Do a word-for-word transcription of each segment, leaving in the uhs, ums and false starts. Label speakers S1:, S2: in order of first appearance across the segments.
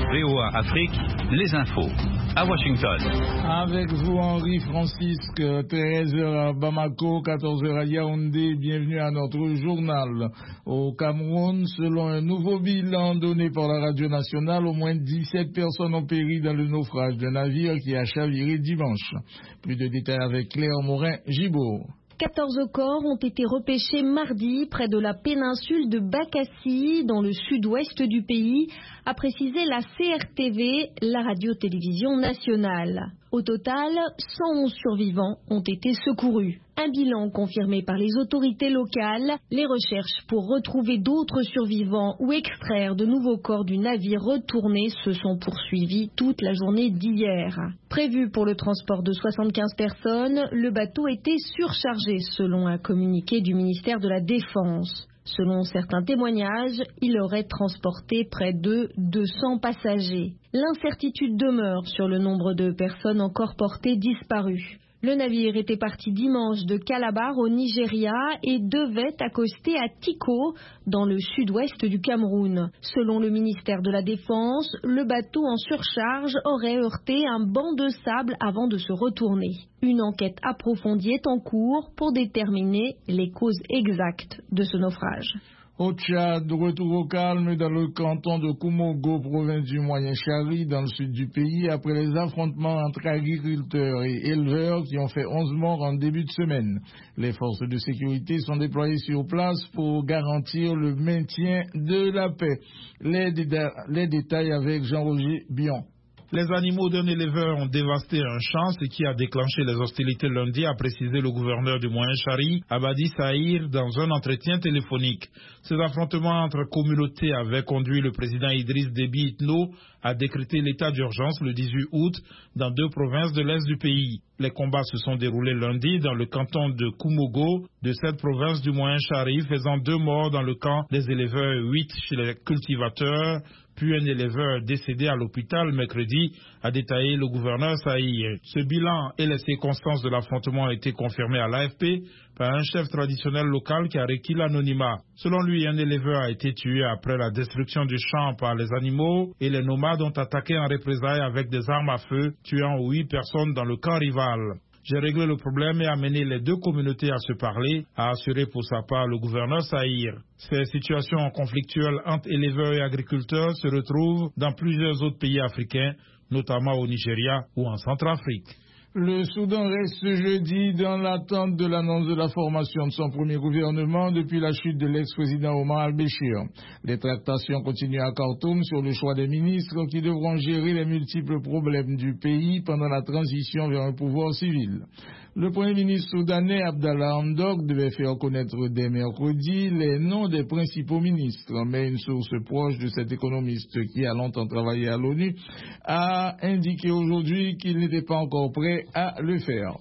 S1: V O A Afrique, les infos. À Washington.
S2: Avec vous, Henri Francisque, treize heures à Bamako, quatorze heures à Yaoundé. Bienvenue à notre journal. Au Cameroun, selon un nouveau bilan donné par la radio nationale, au moins dix-sept personnes ont péri dans le naufrage d'un navire qui a chaviré dimanche. Plus de détails avec Claire Morin-Gibault.
S3: quatorze corps ont été repêchés mardi près de la péninsule de Bakassi, dans le sud-ouest du pays, a précisé la C R T V, la radio-télévision nationale. Au total, cent onze survivants ont été secourus. Un bilan confirmé par les autorités locales. Les recherches pour retrouver d'autres survivants ou extraire de nouveaux corps du navire retourné se sont poursuivies toute la journée d'hier. Prévu pour le transport de soixante-quinze personnes, le bateau était surchargé selon un communiqué du ministère de la Défense. Selon certains témoignages, il aurait transporté près de deux cents passagers. L'incertitude demeure sur le nombre de personnes encore portées disparues. Le navire était parti dimanche de Calabar au Nigeria et devait accoster à Tiko, dans le sud-ouest du Cameroun. Selon le ministère de la Défense, le bateau en surcharge aurait heurté un banc de sable avant de se retourner. Une enquête approfondie est en cours pour déterminer les causes exactes de ce naufrage.
S2: Au Tchad, retour au calme dans le canton de Koumogo, province du Moyen-Chari, dans le sud du pays, après les affrontements entre agriculteurs et éleveurs qui ont fait onze morts en début de semaine. Les forces de sécurité sont déployées sur place pour garantir le maintien de la paix. Les, déda- les détails avec Jean-Roger Bion.
S4: Les animaux d'un éleveur ont dévasté un champ, ce qui a déclenché les hostilités lundi, a précisé le gouverneur du Moyen-Chari, Abadi Saïr, dans un entretien téléphonique. Ces affrontements entre communautés avaient conduit le président Idriss Déby Itno à décréter l'état d'urgence le dix-huit août dans deux provinces de l'est du pays. Les combats se sont déroulés lundi dans le canton de Koumogo, de cette province du Moyen-Chari, faisant deux morts dans le camp des éleveurs et huit chez les cultivateurs, puis un éleveur décédé à l'hôpital mercredi, a détaillé le gouverneur Saïr. Ce bilan et les circonstances de l'affrontement ont été confirmés à l'A F P par un chef traditionnel local qui a requis l'anonymat. Selon lui, un éleveur a été tué après la destruction du champ par les animaux et les nomades ont attaqué en représailles avec des armes à feu, tuant huit personnes dans le camp rival. J'ai réglé le problème et amené les deux communautés à se parler, a assuré pour sa part le gouverneur Saïr. Ces situations conflictuelles entre éleveurs et agriculteurs se retrouvent dans plusieurs autres pays africains, notamment au Nigeria ou en Centrafrique.
S2: Le Soudan reste ce jeudi dans l'attente de l'annonce de la formation de son premier gouvernement depuis la chute de l'ex-président Omar al-Béchir. Les tractations continuent à Khartoum sur le choix des ministres qui devront gérer les multiples problèmes du pays pendant la transition vers un pouvoir civil. Le Premier ministre soudanais Abdallah Hamdok devait faire connaître dès mercredi les noms des principaux ministres, mais une source proche de cet économiste qui a longtemps travaillé à l'ONU a indiqué aujourd'hui qu'il n'était pas encore prêt à le faire.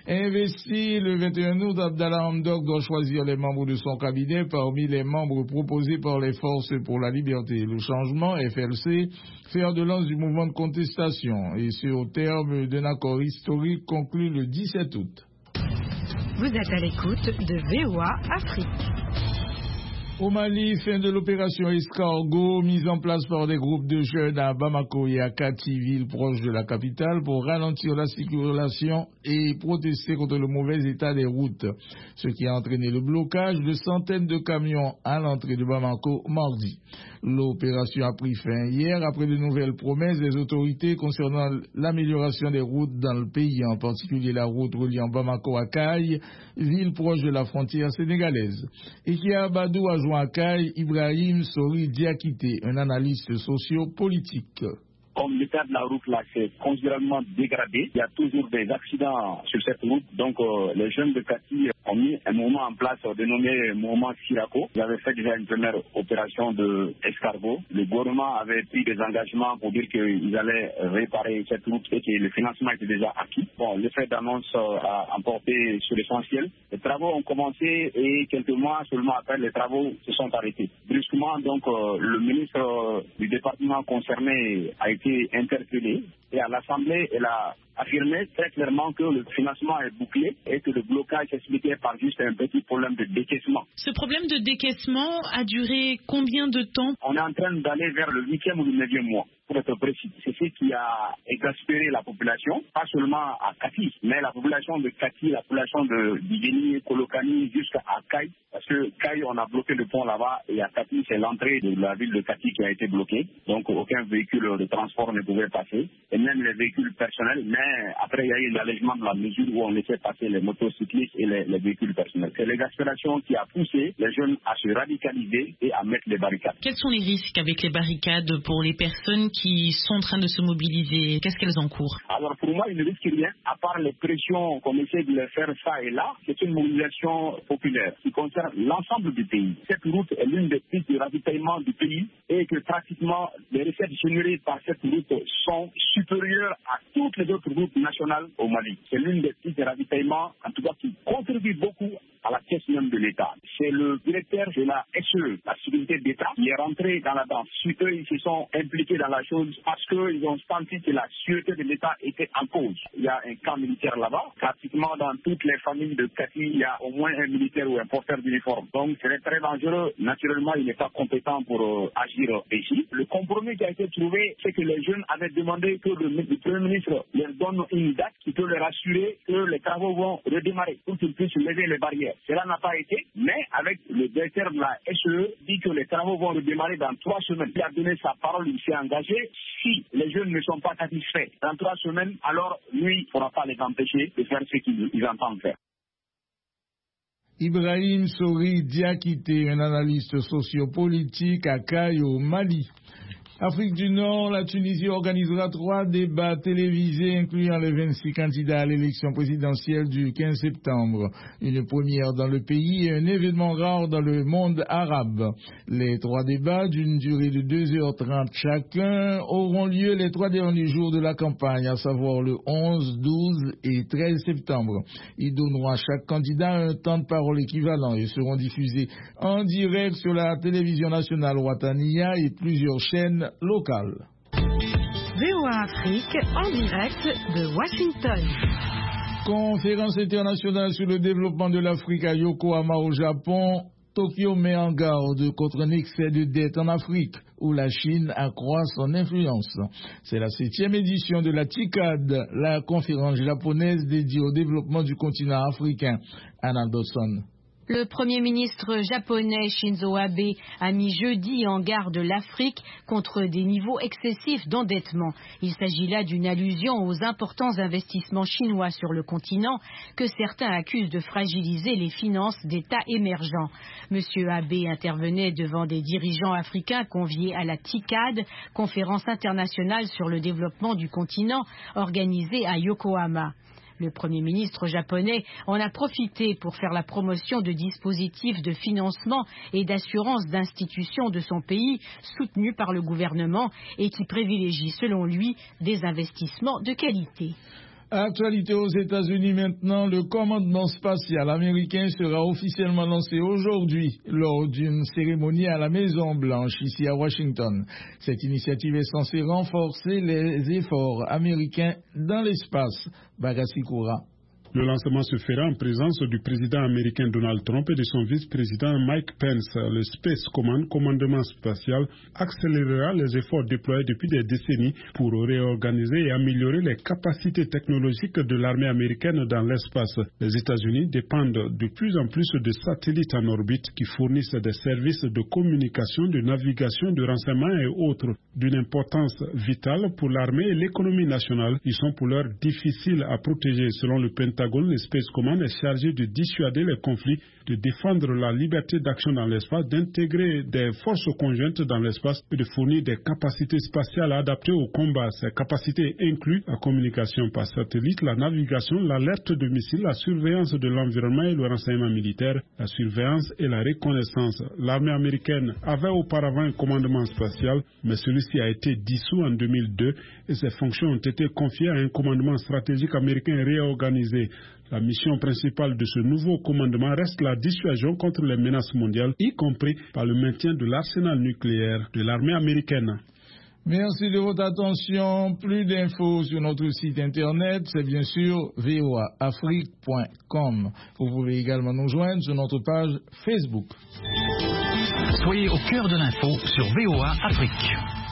S2: Investi le vingt et un août, Abdallah Hamdok doit choisir les membres de son cabinet parmi les membres proposés par les Forces pour la Liberté et le Changement, F L C, fer de lance du mouvement de contestation, et ce au terme d'un accord historique conclu le dix-sept août.
S5: Vous êtes à l'écoute de V O A Afrique.
S2: Au Mali, fin de l'opération Escargot, mise en place par des groupes de jeunes à Bamako et à Kati, ville proche de la capitale, pour ralentir la circulation et protester contre le mauvais état des routes, ce qui a entraîné le blocage de centaines de camions à l'entrée de Bamako mardi. L'opération a pris fin hier après de nouvelles promesses des autorités concernant l'amélioration des routes dans le pays, en particulier la route reliant Bamako à Kaye, ville proche de la frontière sénégalaise. Et qui a Badou a joint à Kaye Ibrahim Sori Diakité, un analyste socio-politique.
S6: Comme l'état de la route là s'est considérablement dégradé, il y a toujours des accidents sur cette route. Donc euh, les jeunes de Kati ont mis un mouvement en place euh, dénommé mouvement Sirako. Ils avaient fait déjà une première opération de escargot. Le gouvernement avait pris des engagements pour dire qu'ils allaient réparer cette route et que le financement était déjà acquis. Bon, l'effet d'annonce euh, a emporté sur l'essentiel. Les travaux ont commencé et quelques mois seulement après, les travaux se sont arrêtés. Brusquement, donc, euh, le ministre euh, du département concerné a été interpellé et à l'Assemblée, elle a affirmé très clairement que le financement est bouclé et que le blocage s'expliquait par juste un petit problème de décaissement.
S7: Ce problème de décaissement a duré combien de temps?
S6: On est en train d'aller vers le huitième ou le neuvième mois, pour être précis. sites. C'est ce qui a exaspéré la population, pas seulement à Kati, mais la population de Kati, la population de Digeni, Kolokani, jusqu'à Kaï. Parce que Kaï, on a bloqué le pont là-bas, et à Kati, c'est l'entrée de la ville de Kati qui a été bloquée. Donc aucun véhicule de transport ne pouvait passer, et même les véhicules personnels. Mais après, il y a eu l'allègement de la mesure où on laissait passer les motocyclistes et les, les véhicules personnels. C'est l'exaspération qui a poussé les jeunes à se radicaliser et à mettre les barricades.
S7: Quels sont les risques avec les barricades pour les personnes qui sont en train de se mobiliser? Qu'est-ce qu'elles encourent?
S6: Alors pour moi, il ne risque rien, à part les pressions qu'on essaie de les faire ça et là. C'est une mobilisation populaire qui concerne l'ensemble du pays. Cette route est l'une des pistes de ravitaillement du pays et que pratiquement les recettes générées par cette route sont supérieures à toutes les autres routes nationales au Mali. C'est l'une des pistes de ravitaillement, en tout cas, qui contribue beaucoup à la caisse même de l'État. C'est le directeur de la S E, la sécurité d'État, qui est rentré dans la danse. Suite, eux, ils se sont impliqués dans la chose parce qu'ils ont senti que la sûreté de l'État était en cause. Il y a un camp militaire là-bas. Pratiquement dans toutes les familles de Kati, il y a au moins un militaire ou un porteur d'uniforme. Donc, c'est très dangereux. Naturellement, il n'est pas compétent pour euh, agir ici. Le compromis qui a été trouvé, c'est que les jeunes avaient demandé que le, le Premier ministre leur donne une date qui peut leur assurer que les travaux vont redémarrer pour qu'ils puissent lever les barrières. Cela n'a pas été, mais avec le directeur de la S E dit que les travaux vont redémarrer dans trois semaines. Il a donné sa parole, il s'est engagé. Si les jeunes ne sont pas satisfaits dans trois semaines, alors lui, il ne pourra pas les empêcher de faire ce qu'ils entendent faire.
S2: Ibrahim Sori Diakité, un analyste sociopolitique à Kaï au Mali. Afrique du Nord, la Tunisie organisera trois débats télévisés incluant les vingt-six candidats à l'élection présidentielle du quinze septembre. Une première dans le pays et un événement rare dans le monde arabe. Les trois débats, d'une durée de deux heures trente chacun, auront lieu les trois derniers jours de la campagne, à savoir le onze, douze et treize septembre. Ils donneront à chaque candidat un temps de parole équivalent et seront diffusés en direct sur la télévision nationale Ouattania et plusieurs chaînes locales.
S5: V O A Afrique en direct de Washington.
S2: Conférence internationale sur le développement de l'Afrique à Yokohama au Japon. Tokyo met en garde contre un excès de dette en Afrique, où la Chine accroît son influence. C'est la septième édition de la TICAD, la conférence japonaise dédiée au développement du continent africain. Anna Dawson.
S8: Le Premier ministre japonais Shinzo Abe a mis jeudi en garde l'Afrique contre des niveaux excessifs d'endettement. Il s'agit là d'une allusion aux importants investissements chinois sur le continent que certains accusent de fragiliser les finances d'États émergents. Monsieur Abe intervenait devant des dirigeants africains conviés à la TICAD, conférence internationale sur le développement du continent organisée à Yokohama. Le Premier ministre japonais en a profité pour faire la promotion de dispositifs de financement et d'assurance d'institutions de son pays soutenus par le gouvernement et qui privilégient selon lui des investissements de qualité.
S2: Actualité aux États-Unis maintenant, le commandement spatial américain sera officiellement lancé aujourd'hui lors d'une cérémonie à la Maison-Blanche, ici à Washington. Cette initiative est censée renforcer les efforts américains dans l'espace. Bagassi Koura.
S9: Le lancement se fera en présence du président américain Donald Trump et de son vice-président Mike Pence. Le Space Command, commandement spatial, accélérera les efforts déployés depuis des décennies pour réorganiser et améliorer les capacités technologiques de l'armée américaine dans l'espace. Les États-Unis dépendent de plus en plus de satellites en orbite qui fournissent des services de communication, de navigation, de renseignement et autres. D'une importance vitale pour l'armée et l'économie nationale, ils sont pour l'heure difficiles à protéger. Selon le Pentagone, le Space Command est chargé de dissuader les conflits, de défendre la liberté d'action dans l'espace, d'intégrer des forces conjointes dans l'espace et de fournir des capacités spatiales adaptées au combat. Ces capacités incluent la communication par satellite, la navigation, l'alerte de missiles, la surveillance de l'environnement et le renseignement militaire, la surveillance et la reconnaissance. L'armée américaine avait auparavant un commandement spatial, mais celui-ci a été dissous en deux mille deux et ses fonctions ont été confiées à un commandement stratégique américain réorganisé. La mission principale de ce nouveau commandement reste la dissuasion contre les menaces mondiales, y compris par le maintien de l'arsenal nucléaire de l'armée américaine.
S2: Merci de votre attention. Plus d'infos sur notre site internet, c'est bien sûr v o a afrique point com. Vous pouvez également nous joindre sur notre page Facebook.
S1: Soyez au cœur de l'info sur V O A Afrique.